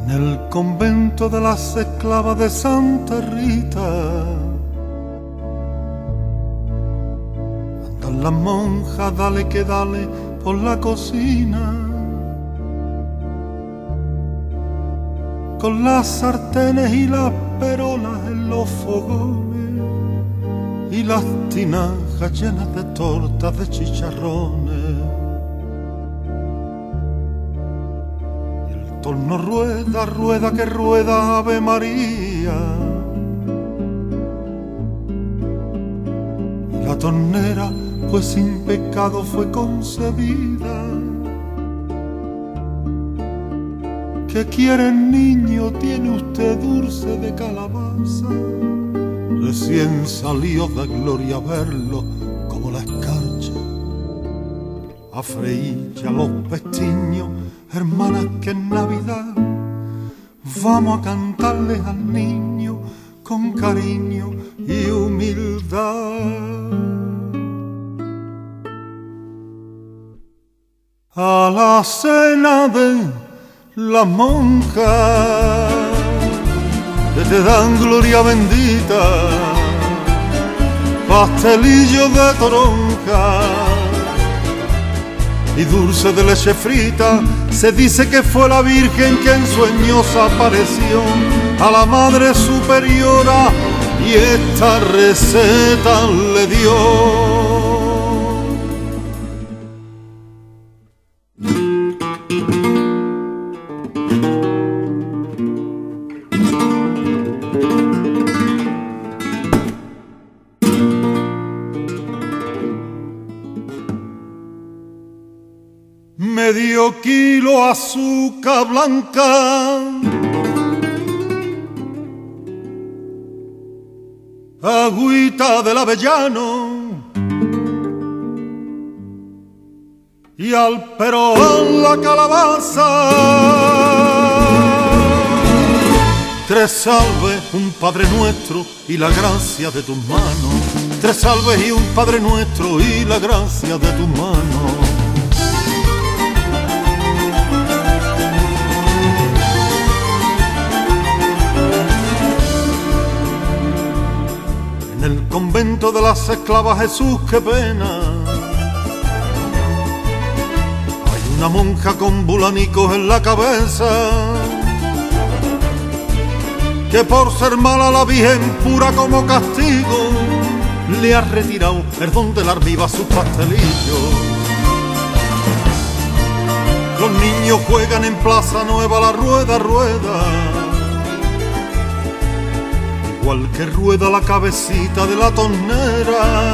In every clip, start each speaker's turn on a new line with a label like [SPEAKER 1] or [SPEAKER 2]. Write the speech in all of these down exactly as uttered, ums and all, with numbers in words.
[SPEAKER 1] En el convento de las esclavas de Santa Rita andan las monjas, dale que dale por la cocina, con las sartenes y las perolas en los fogones y las tinajas llenas de tortas de chicharrones. El torno rueda, rueda que rueda, Ave María. Y la tornera, pues sin pecado fue concebida. ¿Qué quiere el niño? Tiene usted dulce de calabaza. Recién salió de gloria verlo como la escarcha. A freír ya los pestiños, hermanas, que en Navidad vamos a cantarles al niño con cariño y humildad. A la cena de las monjas que te dan gloria bendita, pastelillos de toronja y dulce de leche frita. Se dice que fue la Virgen que en sueños apareció a la Madre Superiora y esta receta le dio. Medio kilo azúcar blanca, agüita del avellano y al perón la calabaza. Tres salves, un Padre Nuestro y la gracia de tus manos. Tres salves y un Padre Nuestro y la gracia de tus manos. En el convento de las esclavas, Jesús, qué pena, hay una monja con bulanicos en la cabeza, que por ser mala la Virgen pura como castigo le ha retirado el don de la armiva sus pastelillos. Los niños juegan en Plaza Nueva la rueda, rueda, igual que rueda la cabecita de la tornera,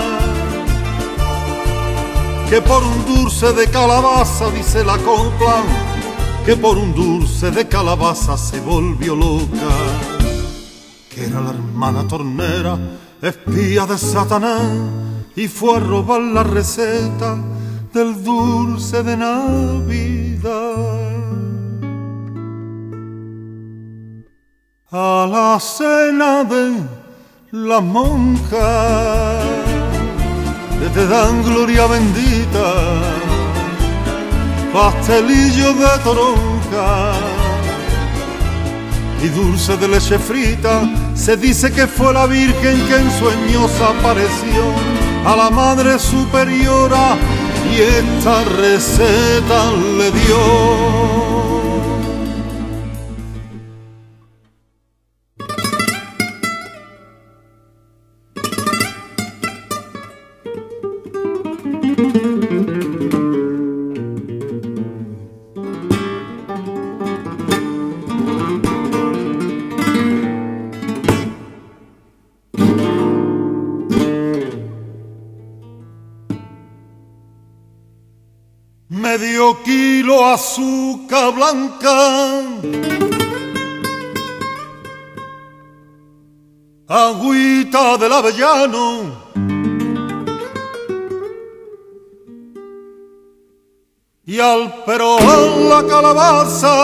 [SPEAKER 1] que por un dulce de calabaza, dice la copla, que por un dulce de calabaza se volvió loca, que era la hermana tornera, espía de Satanás, y fue a robar la receta del dulce de Navidad. A la cena de las monjas que te dan gloria bendita, pastelillos de toronja y dulce de leche frita. Se dice que fue la Virgen que en sueños apareció a la Madre Superiora y esta receta le dio. Medio kilo azúcar blanca, agüita del avellano y al perón la calabaza.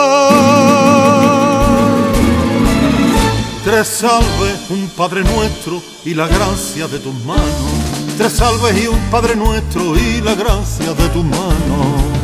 [SPEAKER 1] Tres salves, un Padre Nuestro y la gracia de tus manos. Tres salves y un Padre Nuestro y la gracia de tus manos.